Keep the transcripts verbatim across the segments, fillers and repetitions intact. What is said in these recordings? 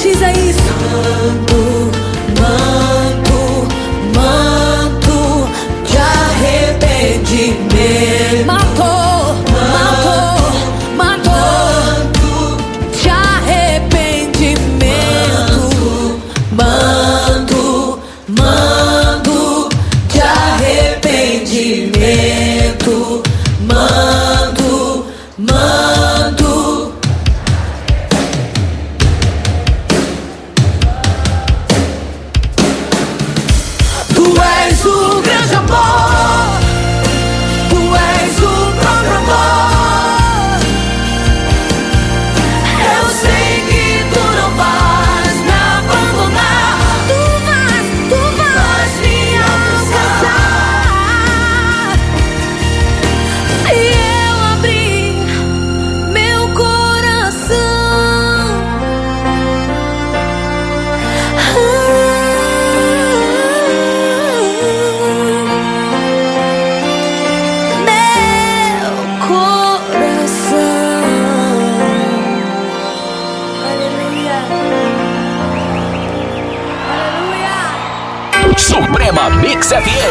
Profetiza isso. Manto, manto, manto de arrependimento. Matou, matou, matou de arrependimento. Manto, manto de arrependimento. Manto, manto. Tu és o grande amor, tu és o próprio amor. Eu sei que tu não vais me abandonar. Tu vais, tu vais me alcançar. Se eu abrir meu coração, meu coração. Aleluia. Aleluia. Suprema Mix F M.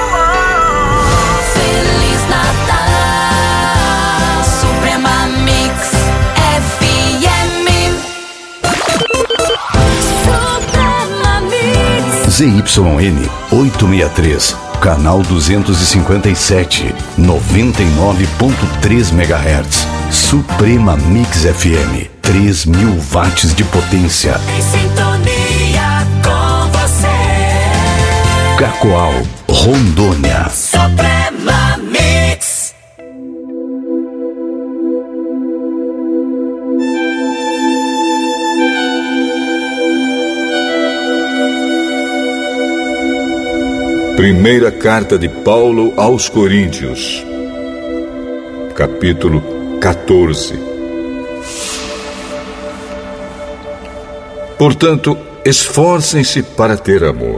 Feliz Natal, Suprema Mix F M. Suprema Mix. Z Y N oitocentos e sessenta e três, canal duzentos e cinquenta e sete, noventa e nove ponto três megahertz. Suprema Mix F M, três mil watts de potência. Em sintonia com você. Cacoal, Rondônia. Suprema Mix. Primeira carta de Paulo aos Coríntios, capítulo quatorze. Portanto, esforcem-se para ter amor.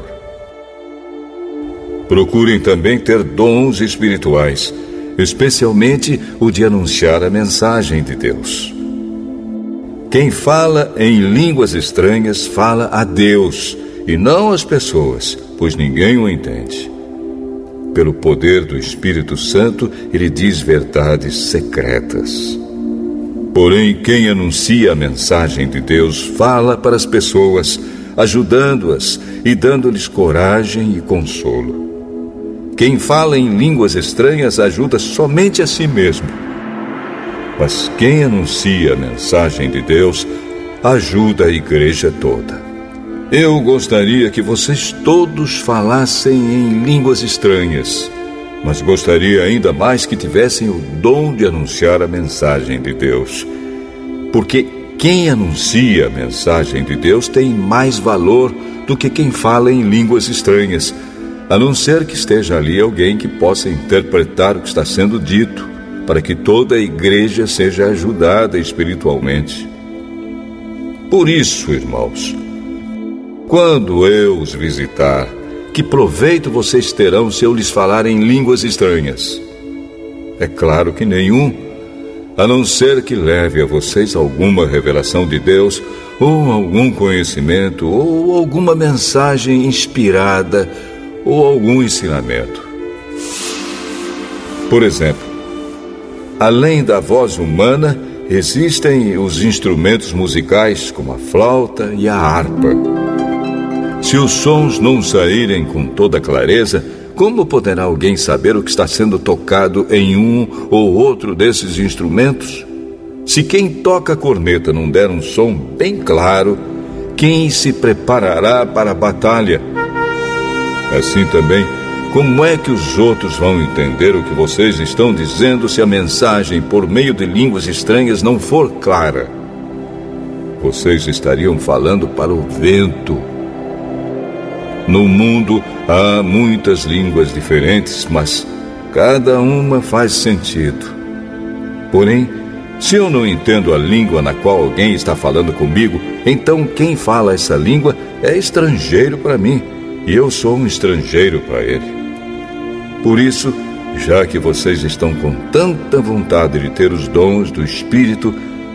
Procurem também ter dons espirituais, especialmente o de anunciar a mensagem de Deus. Quem fala em línguas estranhas fala a Deus e não às pessoas, pois ninguém o entende. Pelo poder do Espírito Santo, ele diz verdades secretas. Porém, quem anuncia a mensagem de Deus fala para as pessoas, ajudando-as e dando-lhes coragem e consolo. Quem fala em línguas estranhas ajuda somente a si mesmo. Mas quem anuncia a mensagem de Deus ajuda a igreja toda. Eu gostaria que vocês todos falassem em línguas estranhas, mas gostaria ainda mais que tivessem o dom de anunciar a mensagem de Deus. Porque quem anuncia a mensagem de Deus tem mais valor do que quem fala em línguas estranhas, a não ser que esteja ali alguém que possa interpretar o que está sendo dito, para que toda a igreja seja ajudada espiritualmente. Por isso, irmãos, quando eu os visitar, que proveito vocês terão se eu lhes falar em línguas estranhas? É claro que nenhum, a não ser que leve a vocês alguma revelação de Deus, ou algum conhecimento, ou alguma mensagem inspirada, ou algum ensinamento. Por exemplo, além da voz humana, existem os instrumentos musicais como a flauta e a harpa. Se os sons não saírem com toda clareza, como poderá alguém saber o que está sendo tocado em um ou outro desses instrumentos? Se quem toca a corneta não der um som bem claro, quem se preparará para a batalha? Assim também, como é que os outros vão entender o que vocês estão dizendo se a mensagem por meio de línguas estranhas não for clara? Vocês estariam falando para o vento. No mundo há muitas línguas diferentes, mas cada uma faz sentido. Porém, se eu não entendo a língua na qual alguém está falando comigo, então quem fala essa língua é estrangeiro para mim, e eu sou um estrangeiro para ele. Por isso, já que vocês estão com tanta vontade de ter os dons do Espírito,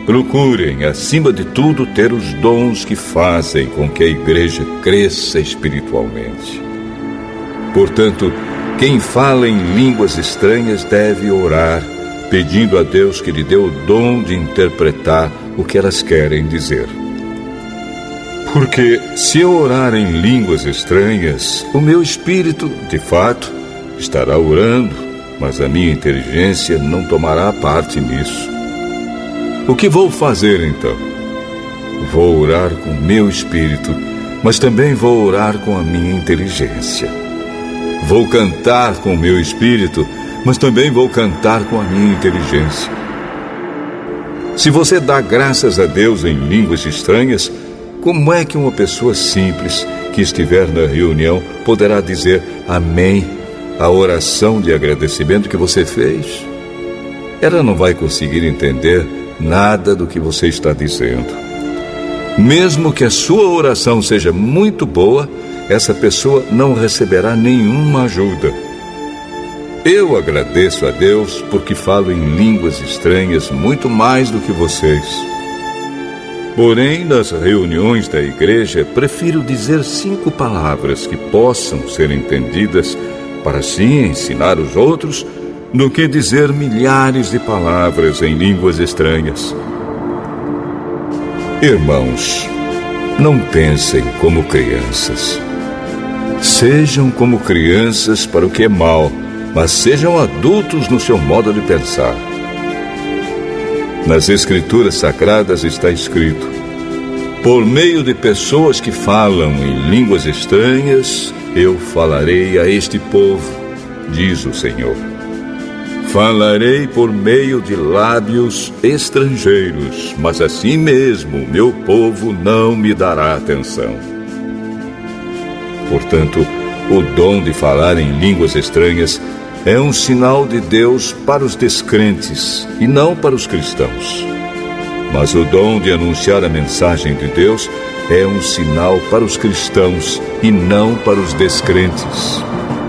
procurem, acima de tudo, ter os dons que fazem com que a igreja cresça espiritualmente. Portanto, quem fala em línguas estranhas deve orar, pedindo a Deus que lhe dê o dom de interpretar o que elas querem dizer. Porque se eu orar em línguas estranhas, o meu espírito, de fato, estará orando, mas a minha inteligência não tomará parte nisso. O que vou fazer então? Vou orar com o meu espírito, mas também vou orar com a minha inteligência. Vou cantar com o meu espírito, mas também vou cantar com a minha inteligência. Se você dá graças a Deus em línguas estranhas, como é que uma pessoa simples que estiver na reunião poderá dizer amém à oração de agradecimento que você fez? Ela não vai conseguir entender nada do que você está dizendo. Mesmo que a sua oração seja muito boa, essa pessoa não receberá nenhuma ajuda. Eu agradeço a Deus porque falo em línguas estranhas muito mais do que vocês. Porém, nas reuniões da igreja, prefiro dizer cinco palavras que possam ser entendidas para assim ensinar os outros, do que dizer milhares de palavras em línguas estranhas. Irmãos, não pensem como crianças. Sejam como crianças para o que é mal, mas sejam adultos no seu modo de pensar. Nas Escrituras Sagradas está escrito: por meio de pessoas que falam em línguas estranhas, eu falarei a este povo, diz o Senhor. Falarei por meio de lábios estrangeiros, mas assim mesmo meu povo não me dará atenção. Portanto, o dom de falar em línguas estranhas é um sinal de Deus para os descrentes e não para os cristãos. Mas o dom de anunciar a mensagem de Deus é um sinal para os cristãos e não para os descrentes.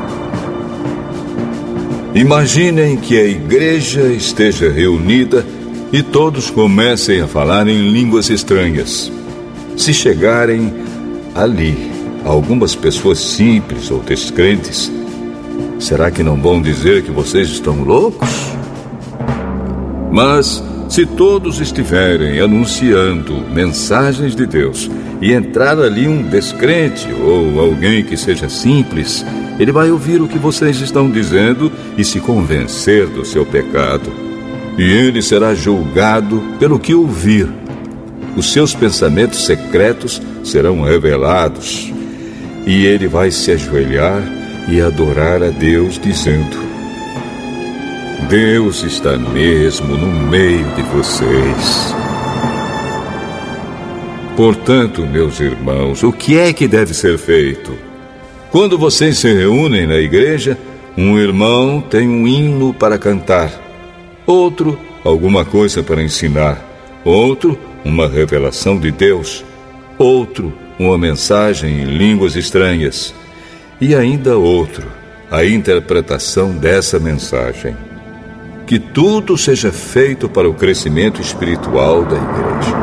Imaginem que a igreja esteja reunida e todos comecem a falar em línguas estranhas. Se chegarem ali algumas pessoas simples ou descrentes, será que não vão dizer que vocês estão loucos? Mas se todos estiverem anunciando mensagens de Deus e entrar ali um descrente ou alguém que seja simples, ele vai ouvir o que vocês estão dizendo e se convencer do seu pecado. E ele será julgado pelo que ouvir. Os seus pensamentos secretos serão revelados. E ele vai se ajoelhar e adorar a Deus, dizendo: Deus está mesmo no meio de vocês. Portanto, meus irmãos, o que é que deve ser feito? Quando vocês se reúnem na igreja, um irmão tem um hino para cantar, outro, alguma coisa para ensinar, outro, uma revelação de Deus, outro, uma mensagem em línguas estranhas, e ainda outro, a interpretação dessa mensagem. Que tudo seja feito para o crescimento espiritual da igreja.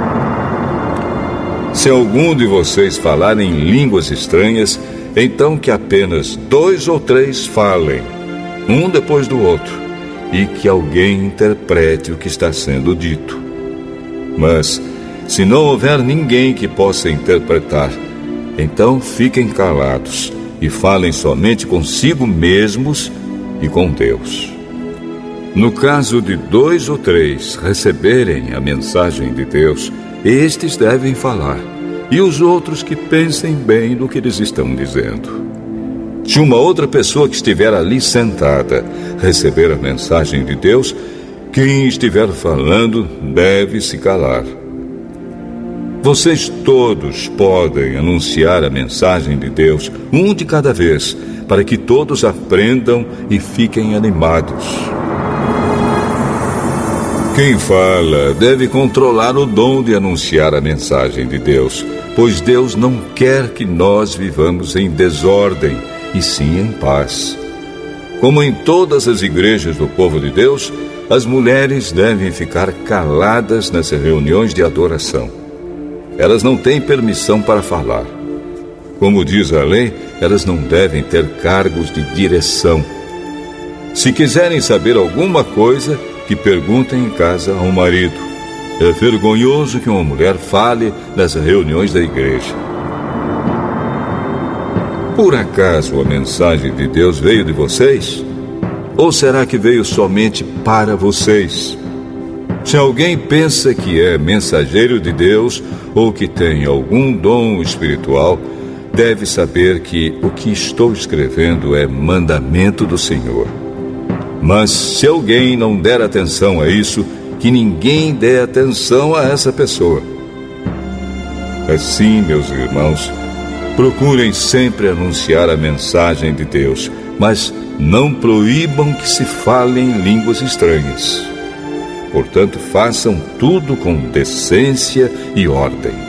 Se algum de vocês falar em línguas estranhas, então que apenas dois ou três falem, um depois do outro, e que alguém interprete o que está sendo dito. Mas, se não houver ninguém que possa interpretar, então fiquem calados e falem somente consigo mesmos e com Deus. No caso de dois ou três receberem a mensagem de Deus, estes devem falar, e os outros que pensem bem no que eles estão dizendo. Se uma outra pessoa que estiver ali sentada receber a mensagem de Deus, quem estiver falando deve se calar. Vocês todos podem anunciar a mensagem de Deus, um de cada vez, para que todos aprendam e fiquem animados. Quem fala deve controlar o dom de anunciar a mensagem de Deus, pois Deus não quer que nós vivamos em desordem, e sim em paz. Como em todas as igrejas do povo de Deus, as mulheres devem ficar caladas nas reuniões de adoração. Elas não têm permissão para falar. Como diz a lei, elas não devem ter cargos de direção. Se quiserem saber alguma coisa, que perguntem em casa ao marido. É vergonhoso que uma mulher fale nas reuniões da igreja. Por acaso a mensagem de Deus veio de vocês? Ou será que veio somente para vocês? Se alguém pensa que é mensageiro de Deus ou que tem algum dom espiritual, deve saber que o que estou escrevendo é mandamento do Senhor. Mas se alguém não der atenção a isso, que ninguém dê atenção a essa pessoa. Assim, meus irmãos, procurem sempre anunciar a mensagem de Deus, mas não proíbam que se falem línguas estranhas. Portanto, façam tudo com decência e ordem.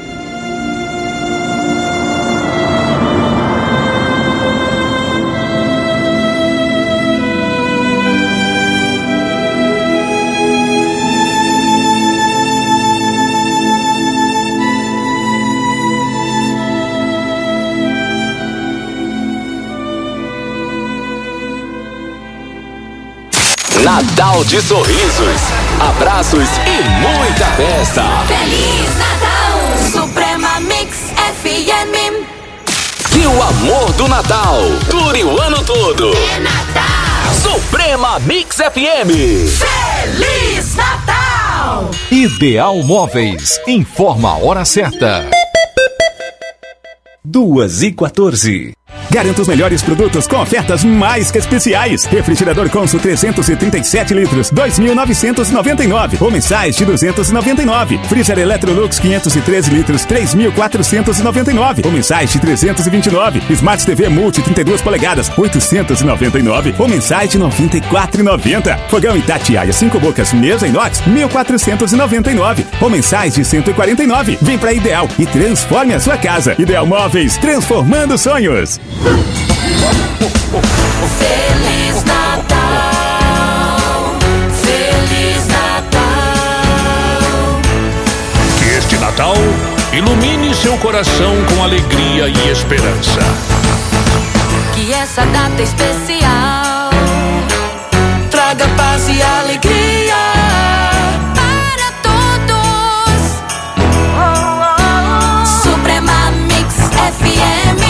Natal de sorrisos, abraços e muita festa. Feliz Natal, Suprema Mix F M. Que o amor do Natal dure o ano todo. É Natal, Suprema Mix F M. Feliz Natal. Ideal Móveis informa a hora certa. Duas e quatorze. Garanta os melhores produtos com ofertas mais que especiais. Refrigerador Consul trezentos e trinta e sete litros, dois mil novecentos e noventa e nove. Ou mensais de duzentos e noventa e nove. Freezer Electrolux quinhentos e treze litros, três mil quatrocentos e noventa e nove. Ou mensais de trezentos e vinte e nove. Smart T V Multi trinta e duas polegadas, oitocentos e noventa e nove. Ou mensais de noventa e quatro reais e noventa centavos. Fogão Itatiaia cinco bocas, mesa inox, mil quatrocentos e noventa e nove. Ou mensais de cento e quarenta e nove. Vem pra Ideal e transforme a sua casa. Ideal Móveis, transformando sonhos. Feliz Natal, Feliz Natal. Que este Natal ilumine seu coração com alegria e esperança. Que essa data especial traga paz e alegria para todos. Suprema Mix F M.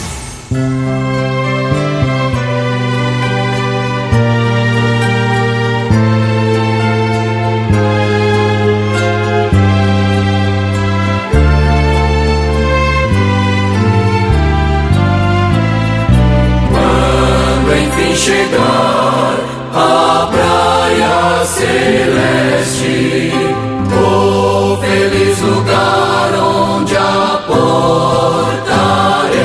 Chegar à praia celeste, oh feliz lugar onde aportarei.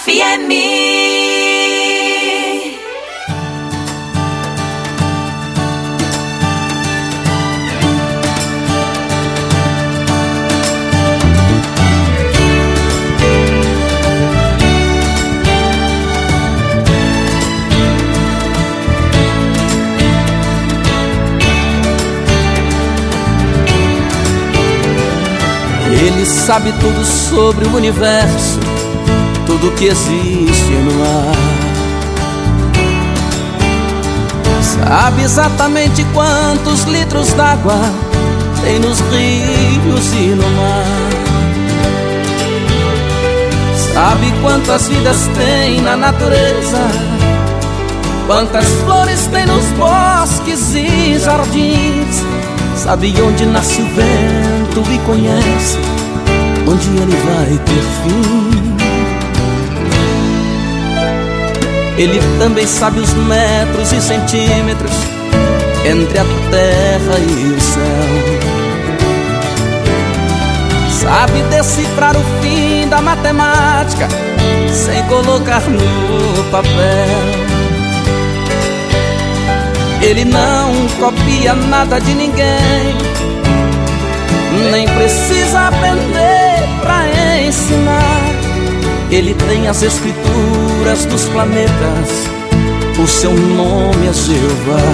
F M. Ele sabe tudo sobre o universo, tudo que existe no ar. Sabe exatamente quantos litros d'água tem nos rios e no mar. Sabe quantas vidas tem na natureza, quantas flores tem nos bosques e jardins. Sabe onde nasce o vento e conhece onde ele vai ter fim. Ele também sabe os metros e centímetros entre a terra e o céu. Sabe decifrar o fim da matemática sem colocar no papel. Ele não copia nada de ninguém, nem precisa aprender pra ensinar. Ele tem as escrituras dos planetas, o seu nome é Jeová.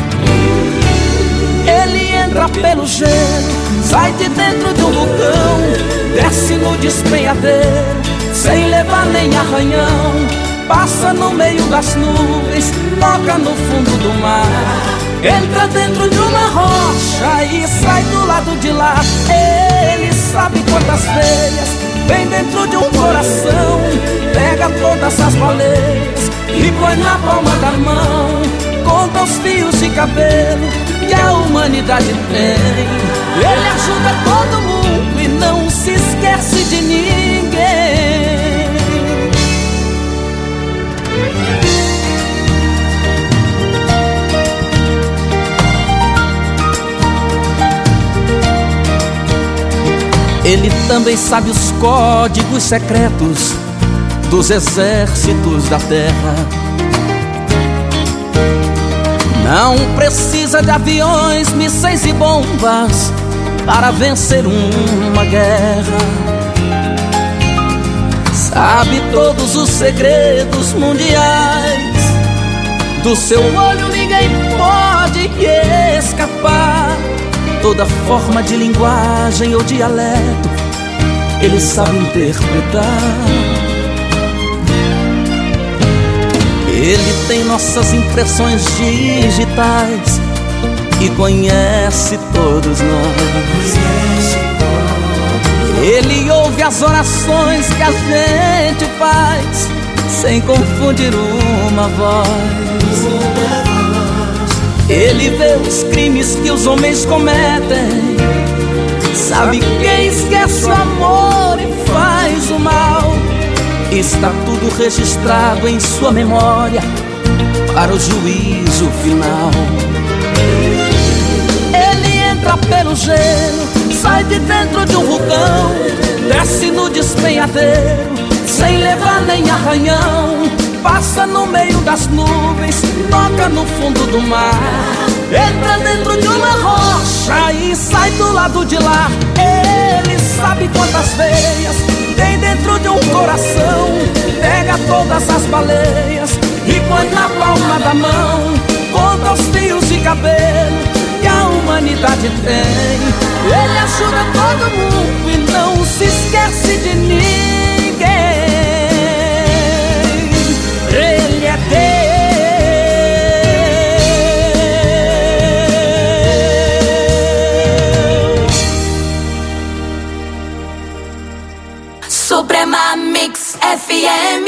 Ele entra pelo gelo, sai de dentro do vulcão, desce no despenhadeiro, sem levar nem arranhão. Passa no meio das nuvens, toca no fundo do mar, entra dentro de uma rocha e sai do lado de lá. Ele sabe quantas veias vem dentro de um coração, pega todas as baleias e põe na palma da mão. Conta os fios de cabelo que a humanidade tem. Ele ajuda todo mundo e não se esquece de ninguém. Ele também sabe os códigos secretos dos exércitos da terra. Não precisa de aviões, mísseis e bombas para vencer uma guerra. Sabe todos os segredos mundiais, do seu olho ninguém pode escapar. Toda forma de linguagem ou dialeto ele sabe interpretar. Ele tem nossas impressões digitais e conhece todos nós. Ele ouve as orações que a gente faz sem confundir uma voz. Ele vê os crimes que os homens cometem, sabe quem esquece o amor e faz o mal. Está tudo registrado em sua memória para o juízo final. Ele entra pelo gelo, sai de dentro de um vulcão, desce no despenhadeiro, sem levar nem arranhão. Passa no meio das nuvens, toca no fundo do mar, entra dentro de uma rocha e sai do lado de lá. Ele sabe quantas veias tem dentro de um coração, pega todas as baleias e põe na palma da mão. Conta os fios de cabelo que a humanidade tem. Ele ajuda todo mundo e não se esquece de ninguém. Ele é Deus. Suprema Mix F M.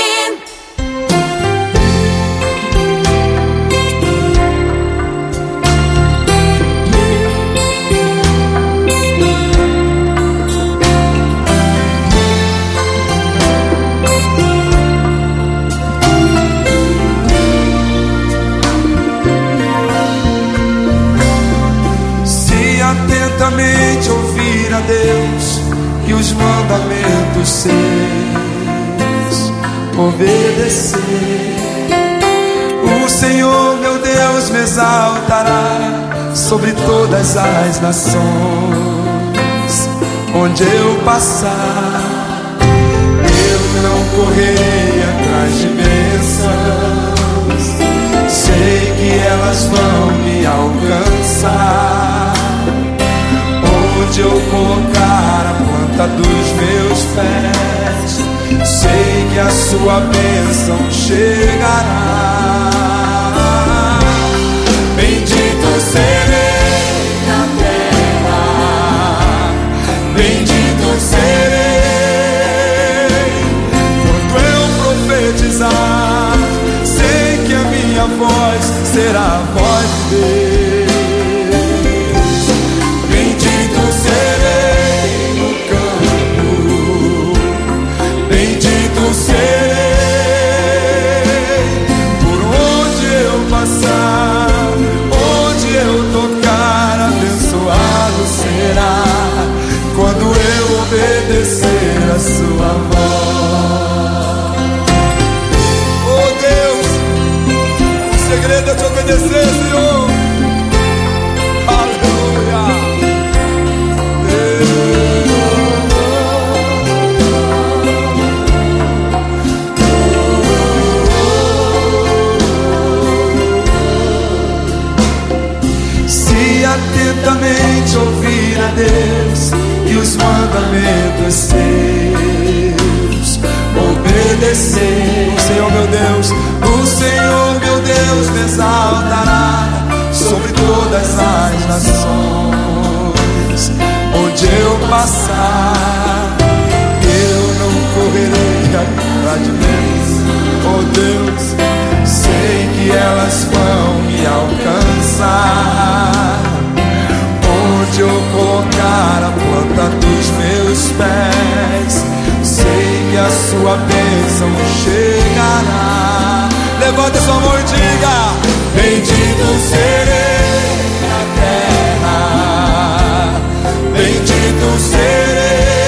Atentamente ouvir a Deus e os mandamentos seus, obedecer. O Senhor meu Deus me exaltará sobre todas as nações. Onde eu passar, eu não correrei atrás de bênçãos. Sei que elas vão me alcançar. Onde eu colocar a planta dos meus pés, sei que a sua bênção chegará. Bendito serei na terra, bendito serei quando eu profetizar. Sei que a minha voz será a voz de Deus. Bendito serei no campo, bendito serei por onde eu passar. Onde eu tocar, abençoado será quando eu obedecer a sua voz. Oh Deus, o segredo é te obedecer, Senhor. Aleluia. Se atentamente ouvir a Deus e os mandamentos seus, obedecer. O Senhor meu Deus, o Senhor meu Deus me exaltará sobre todas as nações. Onde eu passar, eu não correrei atrás de bênçãos. Oh Deus, sei que elas vão me alcançar. Onde eu colocar a planta dos meus pés, sei que a sua bênção chegará. Levante sua mão e diga: bendito serei na terra, bendito serei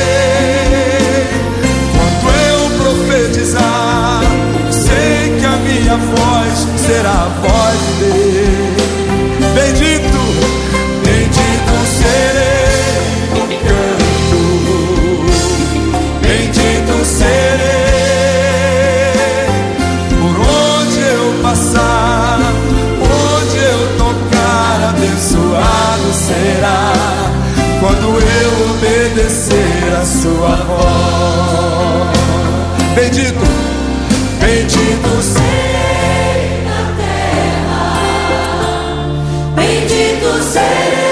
quando eu profetizar. Sei que a minha voz será a voz de Deus. Bendito, bendito serei no canto, bendito serei por onde eu passar. Onde eu tocar, abençoado será quando eu obedecer a sua voz. Bendito, bendito serei na terra, bendito serei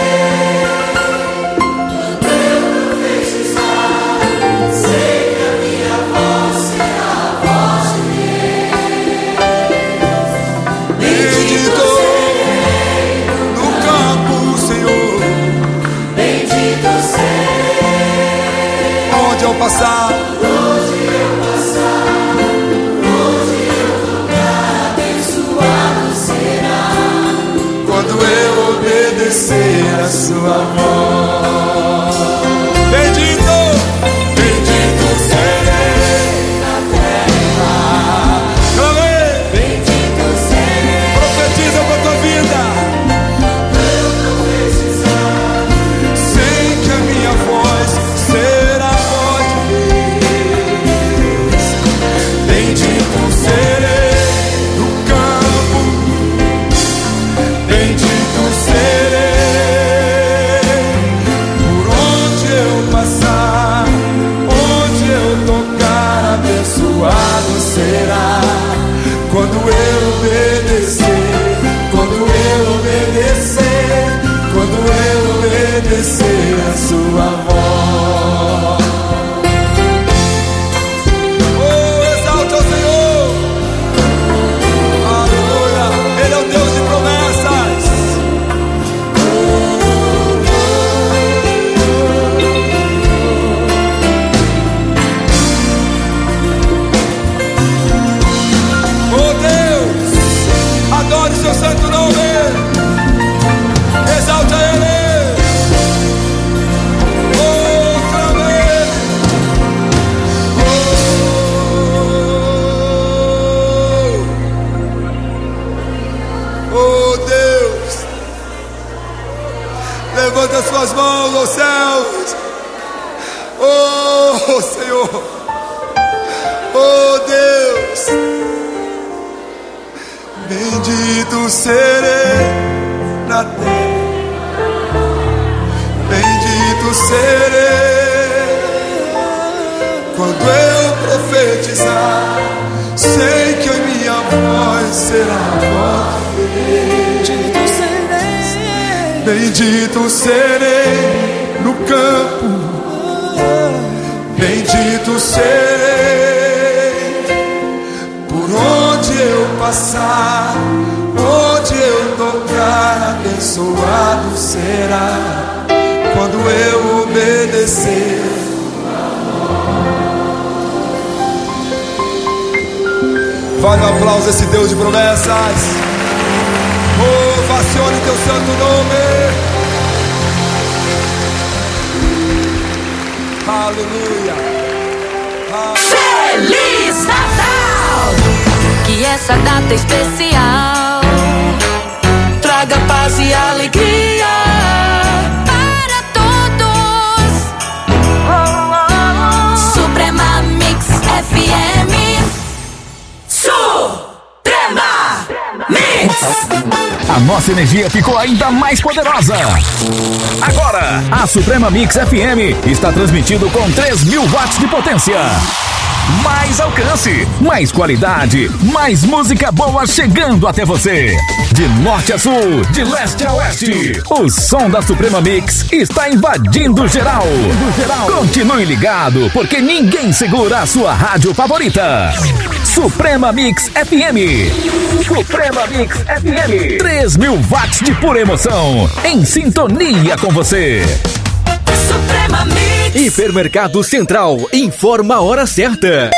quando eu profetizar. Sei que a minha voz será a voz de Deus. Bendito serei no campo, Senhor. Bendito serei onde eu passar. Onde eu passar, onde eu tocar, abençoado será quando eu obedecer a sua voz. Bendito, bendito serei na terra. Amém. Bendito serei. Profetiza pra tua vida. Eu profetizar, sei que a minha voz será a voz de Deus. Bendito serei no campo, bendito serei por onde eu passar. Onde eu tocar, abençoado será quando eu obedecer. Quando eu obedecer, quando eu obedecer a sua voz. Oh, exalte ao Senhor. Aleluia. Ele é o Deus de promessas. Oh Deus, adore seu santo nome. Exalte a Ele. Oh, mãos aos céus. Oh, Senhor. Oh, Deus. Bendito serei na terra. Bendito serei quando eu profetizar. Sei que a minha voz será a voz. Bendito serei. Bendito serei no campo. Bendito serei por onde eu passar, onde eu tocar, abençoado será quando eu obedecer. Vale um aplauso a esse Deus de promessas. Ovacione teu santo nome. Aleluia. Feliz Natal! Que essa data especial traga paz e alegria para todos. Suprema Mix F M. Suprema Mix. A nossa energia ficou ainda mais poderosa. Agora, a Suprema Mix F M está transmitindo com três mil watts de potência. Mais alcance, mais qualidade, mais música boa chegando até você. De norte a sul, de leste a oeste, o som da Suprema Mix está invadindo geral. Continue ligado, porque ninguém segura a sua rádio favorita. Suprema Mix F M. Suprema Mix F M. três mil watts de pura emoção, em sintonia com você. Suprema Mix. Hipermercado Central informa a hora certa.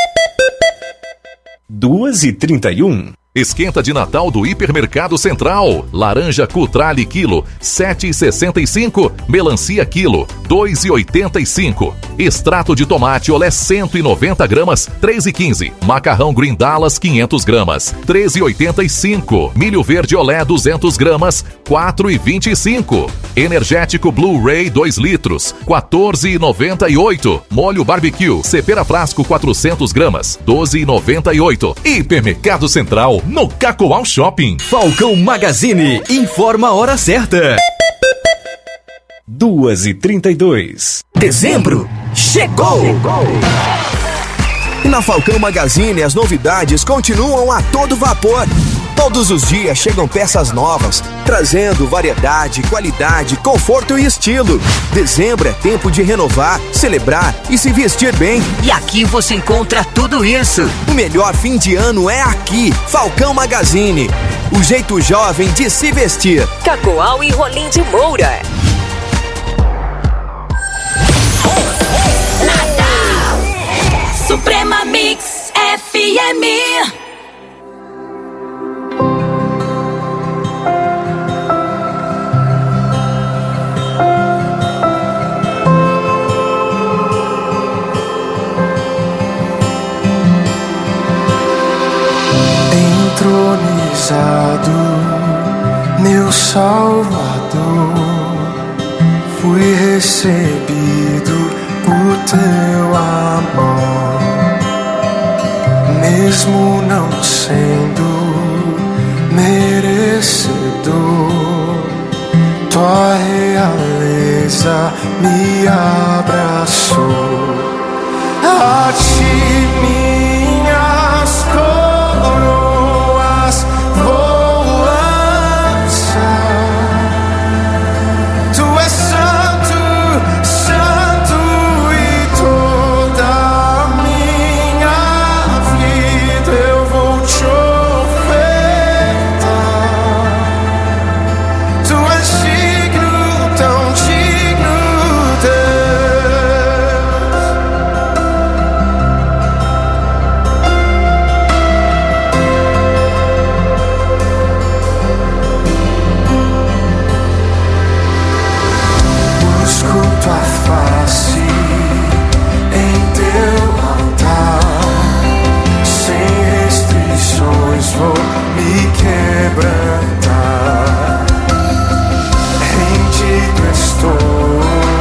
duas e trinta e um. Esquenta de Natal do Hipermercado Central. Laranja Cutrale quilo, sete reais e sessenta e cinco centavos. Melancia quilo, dois reais e oitenta e cinco centavos. Extrato de tomate olé cento e noventa gramas, três reais e quinze centavos. Macarrão Green Dallas quinhentas gramas, três reais e oitenta e cinco centavos. Milho verde olé duzentas gramas, quatro reais e vinte e cinco centavos. Energético Blu-ray dois litros, quatorze reais e noventa e oito centavos. Molho barbecue Cepera Frasco quatrocentas gramas, doze reais e noventa e oito centavos. Hipermercado Central no Cacoal Shopping. Falcão Magazine informa a hora certa. duas e trinta e dois. Dezembro chegou! E na Falcão Magazine as novidades continuam a todo vapor. Todos os dias chegam peças novas, trazendo variedade, qualidade, conforto e estilo. Dezembro é tempo de renovar, celebrar e se vestir bem. E aqui você encontra tudo isso. O melhor fim de ano é aqui, Falcão Magazine. O jeito jovem de se vestir. Cacoal e Rolim de Moura. Natal Suprema Mix F M. Entronizado, meu Salvador, fui recebido por teu amor, mesmo não sendo merecedor. Tua realeza me abraçou. A ti minhas coroas vou lançar. Tu és santo, santo, e toda a minha vida eu vou te ofertar. Tu és digno, tão digno, Deus. Busco tua face em teu altar, sem restrições vou me quebrantar. Rendido estou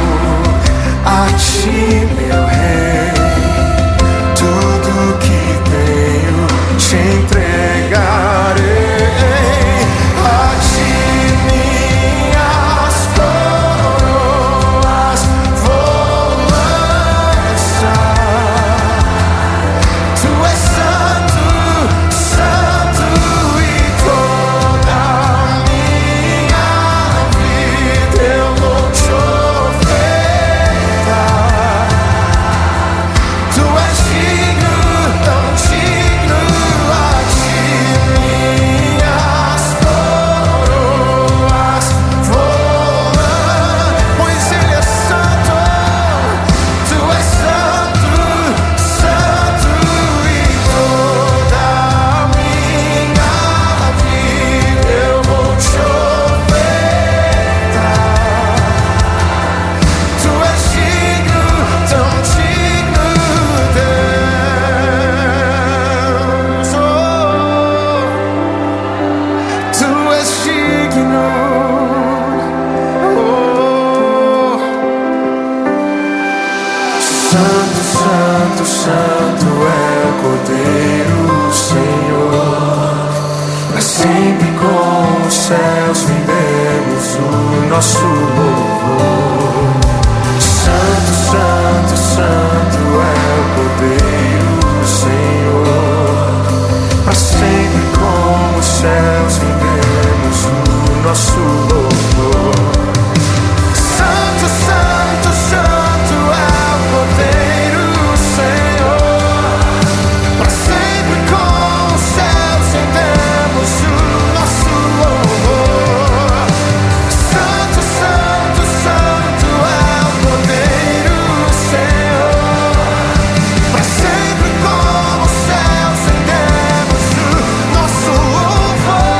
Santo, Santo, Santo é o Cordeiro, Senhor. Pra sempre com os céus rendemos o nosso louvor. Santo, Santo, Santo é o Cordeiro, Senhor. Pra sempre com os céus rendemos o nosso louvor. Santo, Santo, Santo é o Cordeiro, Senhor. Pra sempre com os céus rendemos o nosso louvor. Santo, Santo, Santo é o Cordeiro, Senhor. Pra sempre com os céus rendemos o nosso louvor.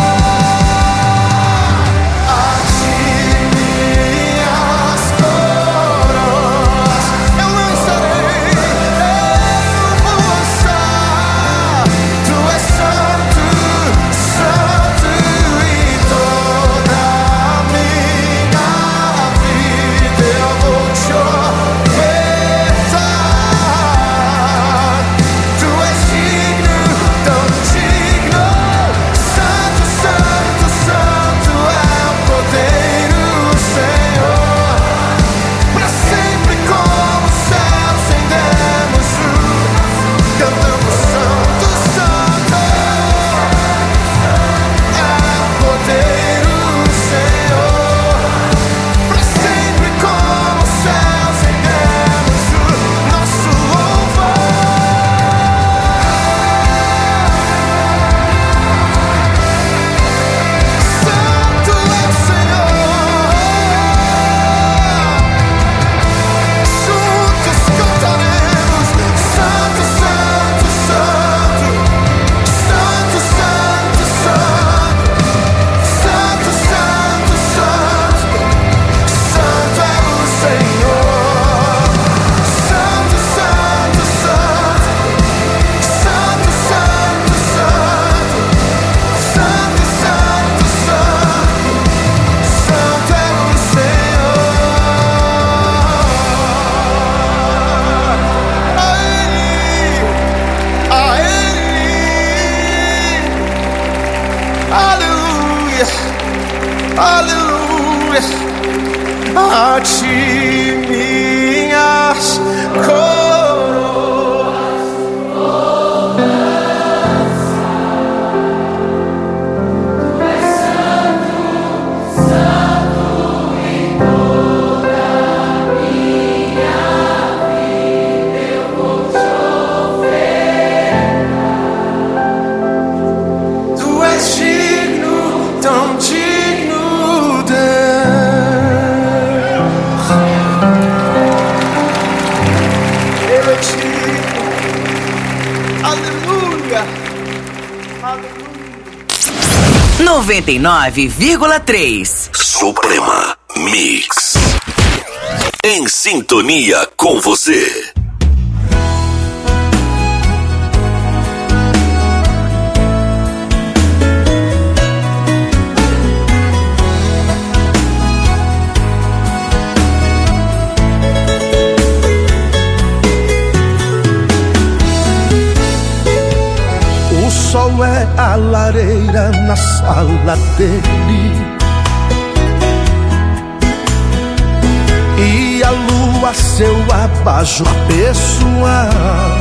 A ti minhas coroas eu lançarei, eu vou lançar. Tu és santo, santo e toda a minha vida eu vou te ofertar. Tu és digno, tão digno. Santo, santo, santo é o Cordeiro, Senhor. Pra sempre como os céus rendemos o cantamos santo, santo é o Cordeiro, Senhor. Pra sempre como os céus rendemos o nosso louvor. Santo é o Senhor. Juntos cantaremos santo, santo, santo. Santo, santo, santo. Santo, santo, santo. Santo é o Senhor. Santo, santo, santo. Santo, santo, santo. Santo, santo, santo. Santo é o Senhor. A Ele, a Ele. Aleluia, aleluia. A ti minhas coroas. Tu és digno, tão digno, Deus. Ele é digno. Aleluia. noventa e nove vírgula três. Suprema Mix. Em sintonia com você. O sol é a lareira na sala dele e a lua seu abajur pessoal.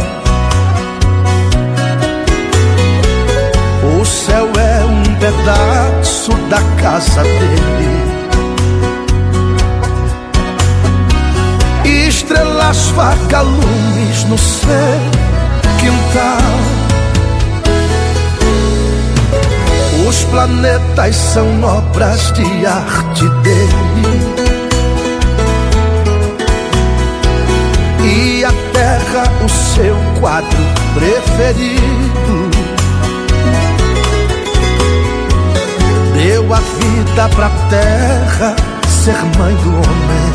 O céu é um pedaço da casa dele, estrelas vagalumes no seu quintal. Os planetas são obras de arte dele e a terra o seu quadro preferido. Deu a vida pra terra ser mãe do homem,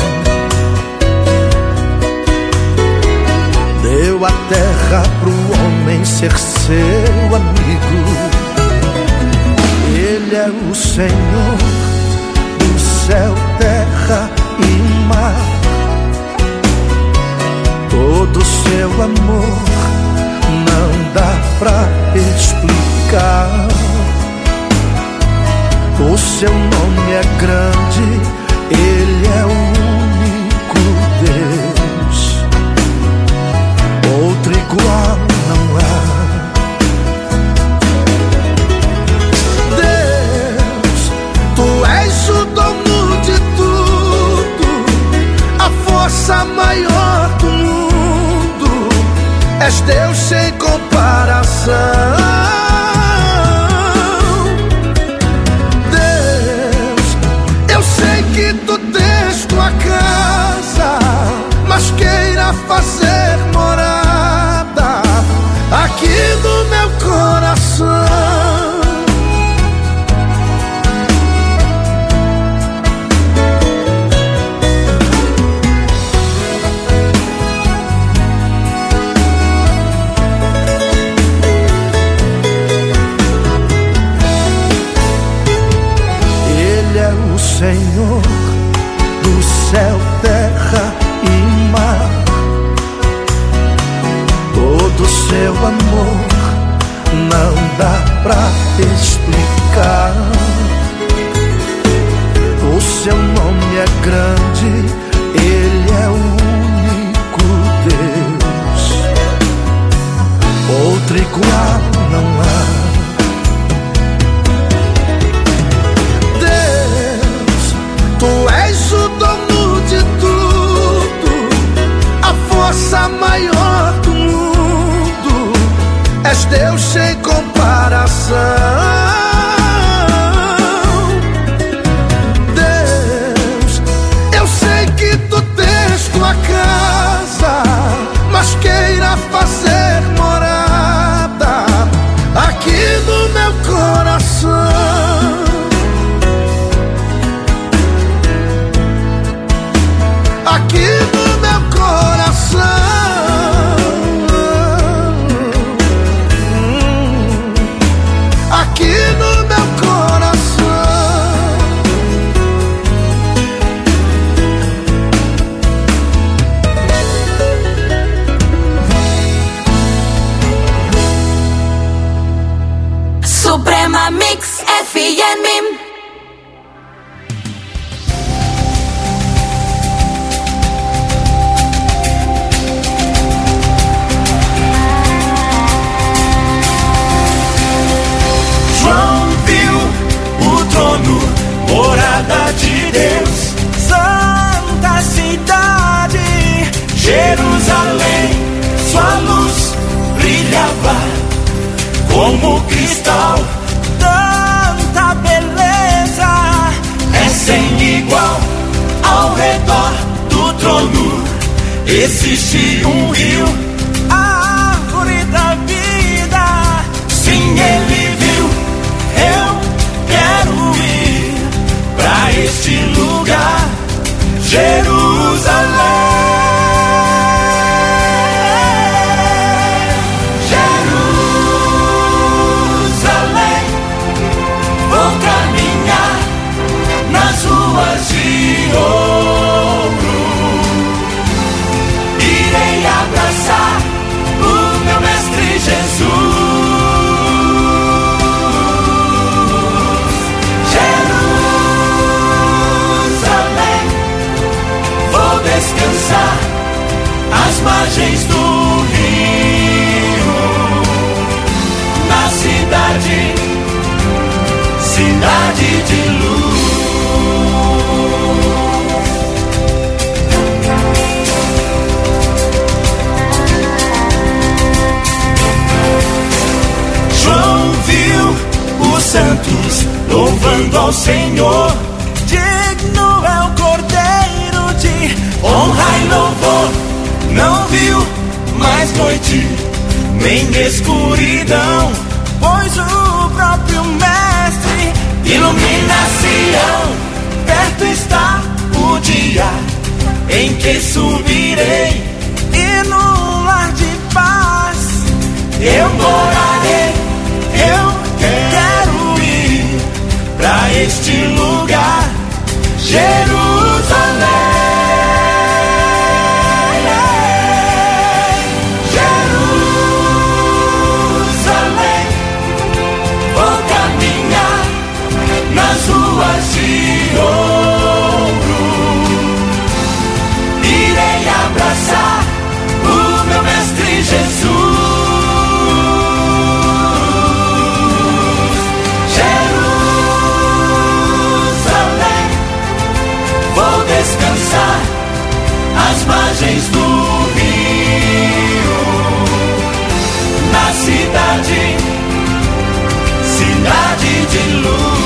deu a terra pro homem ser seu amigo. Ele é o Senhor do céu, terra e mar. força maior do mundo, és Deus sem comparação. Deus, eu sei que tu tens tua casa, mas queira fazer morada aqui no meu coração. Senhor do céu, terra e mar, todo seu amor não dá pra explicar. O seu nome é grande, Ele é o único Deus, outro igual não há. Tu és o dono de tudo, a força maior do mundo, és Deus sem comparação. Deus, eu sei que tu tens tua casa, mas queira fazer morada aqui no meu coração. Aqui no meu coração, aqui no meu coração. Suprema Mix F M. Morada de Deus, santa cidade, Jerusalém, sua luz brilhava como cristal. Tanta beleza é sem igual. Ao redor do trono existe um rio, a árvore da vida. Sim, ele viu. Eu quero ir pra este lugar, Jerusalém. Jerusalém, vou caminhar nas ruas de ouro, irei abraçar o meu mestre Jesus. Descansar às margens do rio, na cidade, cidade de luz. João viu os santos louvando ao Senhor. Digno é o Cordeiro de honra e louvor. Não viu mais noite, nem escuridão, pois o próprio Mestre ilumina Sião. Perto está o dia em que subirei, e no lar de paz eu morarei. Eu quero ir pra este lugar, Jerusalém. Nas ruas de ouro, irei abraçar o meu mestre Jesus. às margens do rio, na cidade, cidade de luz.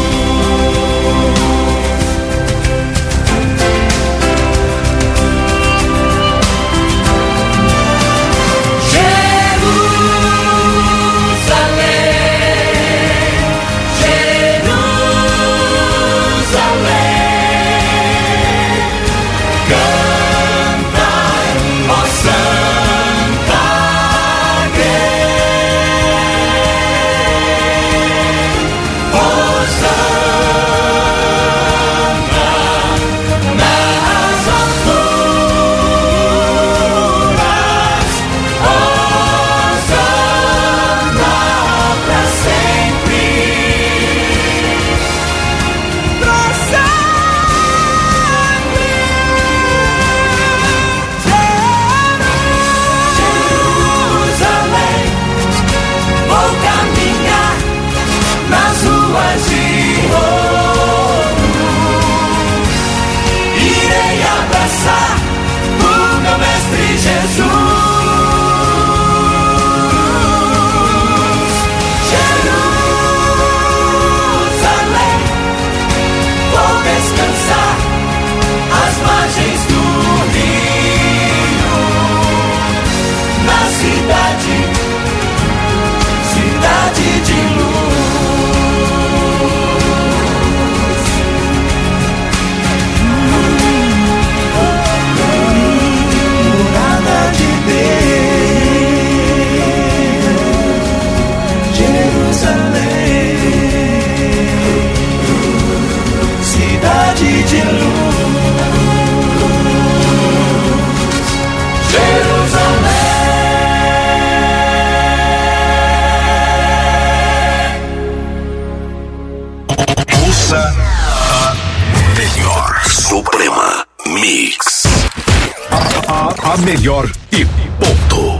A melhor e ponto.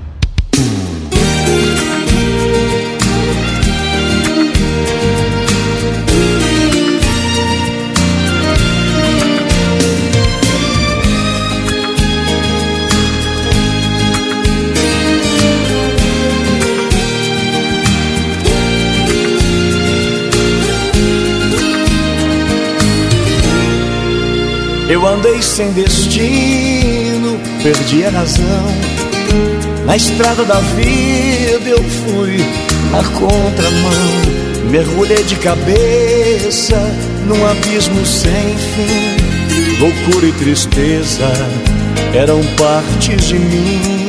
Eu andei sem destino, perdi a razão. Na estrada da vida eu fui na contramão. Mergulhei de cabeça num abismo sem fim. Loucura e tristeza eram partes de mim.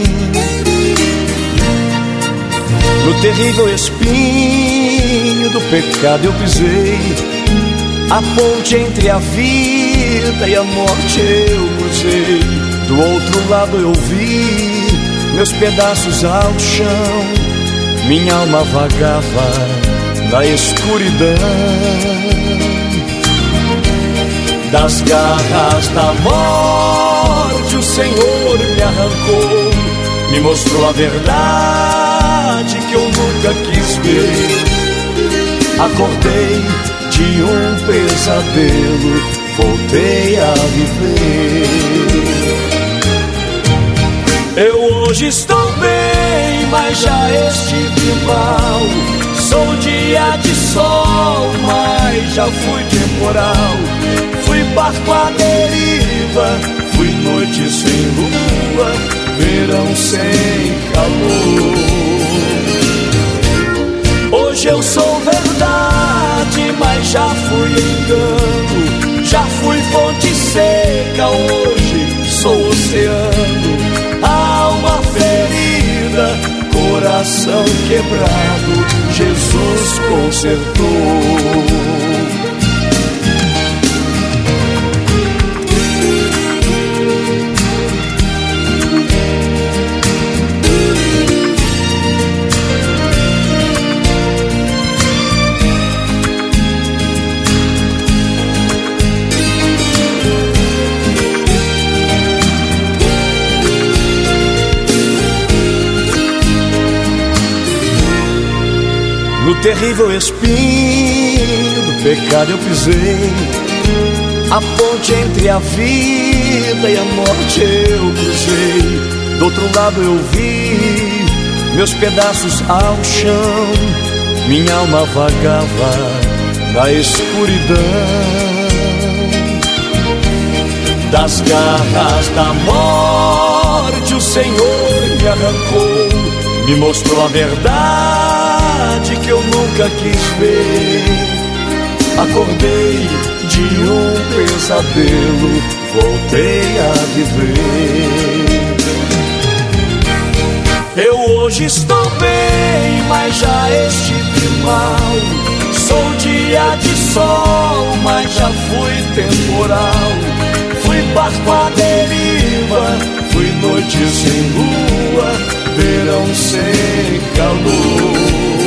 No terrível espinho do pecado eu pisei. A ponte entre a vida e a morte eu usei. Do outro lado eu vi meus pedaços ao chão. Minha alma vagava na escuridão. Das garras da morte o Senhor me arrancou. Me mostrou a verdade que eu nunca quis ver. Acordei de um pesadelo, voltei a viver. Eu hoje estou bem, mas já estive mal. Sou dia de sol, mas já fui temporal. Fui barco à deriva, fui noite sem lua, verão sem calor. Hoje eu sou verdade, mas já fui engano. Já fui fonte seca, hoje sou oceano. Alma ferida, coração quebrado, Jesus consertou. No terrível espinho do pecado eu pisei. A ponte entre a vida e a morte morte eu cruzei. Do outro lado eu vi meus pedaços ao chão. Minha alma vagava na escuridão. Das garras da morte o Senhor me arrancou. Me mostrou a verdade que eu nunca quis ver. Acordei de um pesadelo, voltei a viver. Eu hoje estou bem, mas já estive mal. Sou dia de sol, mas já fui temporal. Fui barco à deriva, fui noite sem lua, verão sem calor.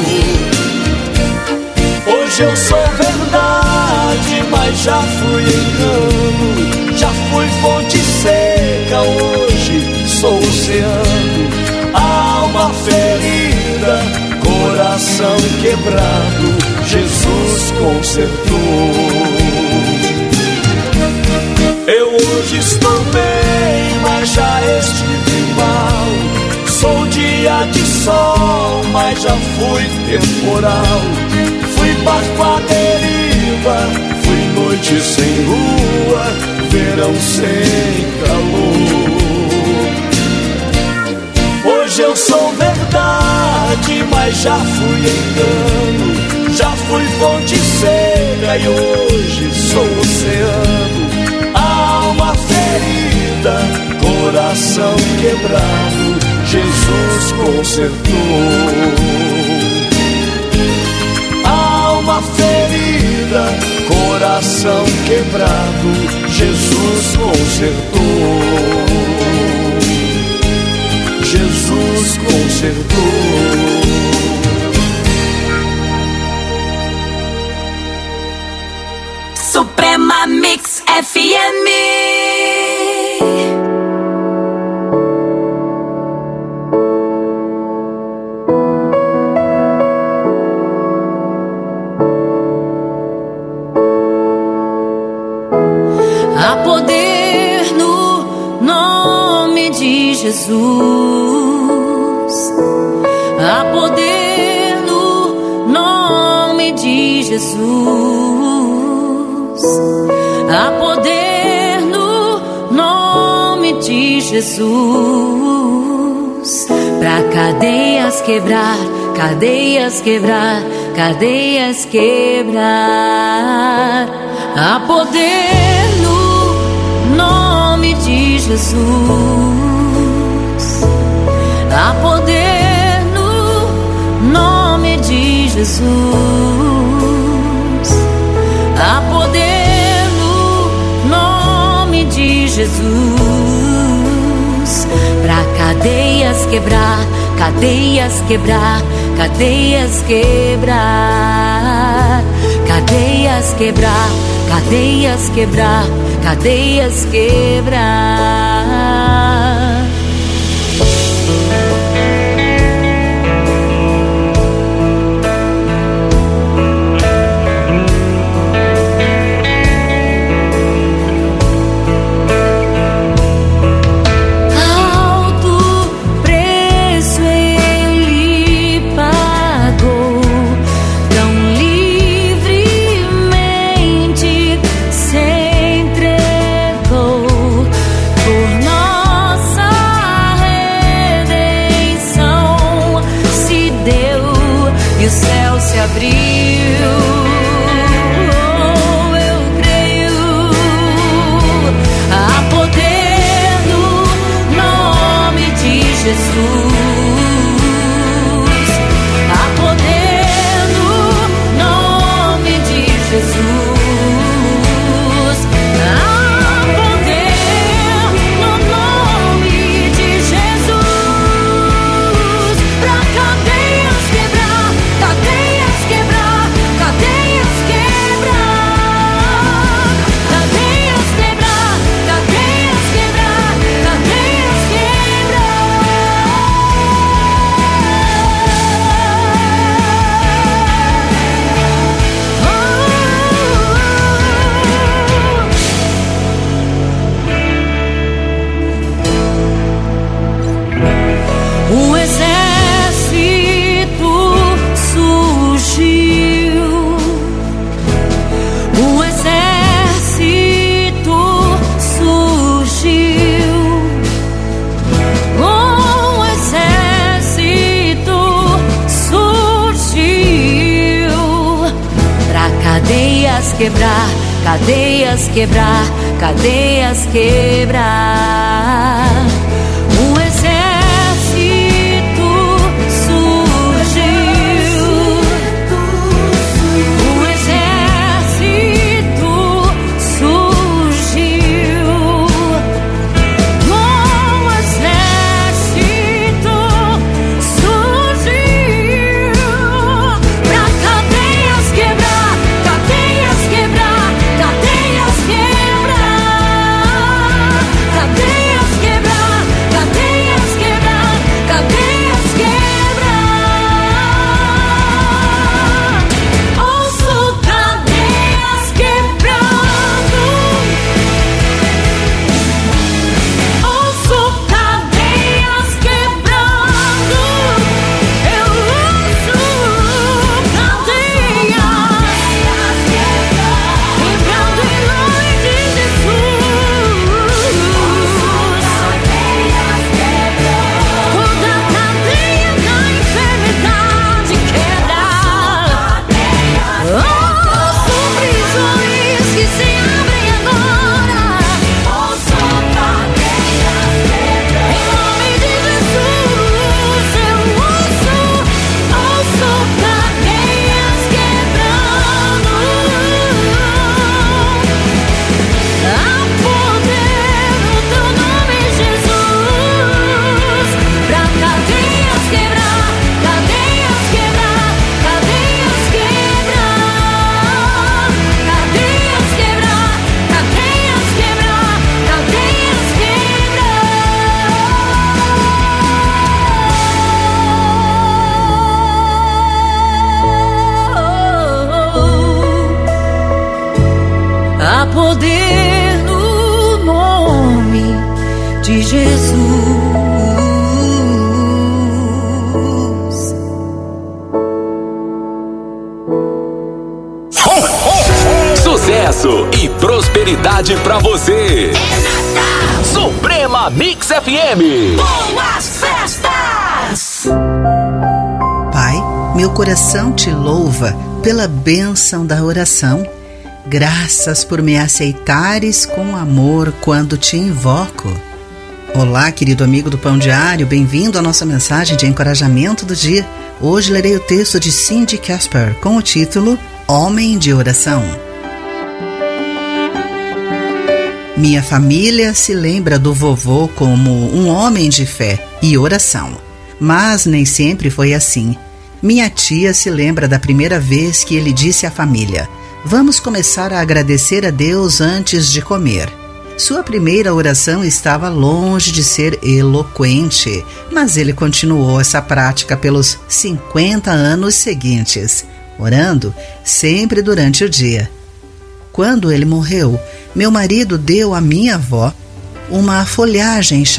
Hoje eu sou verdade, mas já fui engano. Já fui fonte seca, hoje sou oceano. Alma ferida, coração quebrado, Jesus consertou. Eu hoje estou bem, mas já estive mal. Sou dia de sol, mas já fui temporal. Fui barco à deriva, fui noite sem lua, verão sem calor. Hoje eu sou verdade, mas já fui engano. Já fui fonte seca e hoje sou oceano. Alma ferida, coração quebrado, Jesus consertou. Alma ferida, coração quebrado, Jesus consertou. Jesus consertou. Suprema Mix F M. Há poder no nome de Jesus. Há poder no nome de Jesus. Há poder no nome de Jesus. Pra cadeias quebrar, cadeias quebrar, cadeias quebrar. Há poder no nome de Jesus. Há poder no nome de Jesus. Há poder no nome de Jesus. Pra cadeias quebrar, cadeias quebrar, cadeias quebrar. Cadeias quebrar, cadeias quebrar, cadeias quebrar. Por quebrar, cadeias quebrar, cadeias quebrar. Um exército surgiu, um exército surgiu, um exército surgiu pra cadeias quebrar, cadeias quebrar, cadeias quebrar, cadeias quebrar, cadeias quebrar, cadeias quebrar. Ouço cadeias quebrando, ouço cadeias quebrando, eu ouço cadeias quebrando em nome de Jesus. Toda cadeia da enfermidade quebra. Ouço prisões que se abrem agora. Ouço cadeias quebrando em nome de Jesus. Eu ouço, ouço cadeias quebrando. Há poder no teu nome, Jesus, pra cadeias quebrar, cadeias quebrar, cadeias quebrar, cadeias quebrar, cadeias quebrar, cadeias quebrar. Há poder no nome de Jesus. Sucesso e prosperidade pra você. Suprema Mix F M. Boas festas! Pai, meu coração te louva pela bênção da oração. Graças por me aceitares com amor quando te invoco. Olá, querido amigo do Pão Diário, bem-vindo à nossa mensagem de encorajamento do dia. Hoje lerei o texto de Cindy Casper com o título Homem de Oração. Minha família se lembra do vovô como um homem de fé e oração, mas nem sempre foi assim. Minha tia se lembra da primeira vez que ele disse à família: vamos começar a agradecer a Deus antes de comer. Sua primeira oração estava longe de ser eloquente, mas ele continuou essa prática pelos cinquenta anos seguintes, orando sempre durante o dia. Quando ele morreu, meu marido deu à minha avó uma folhagem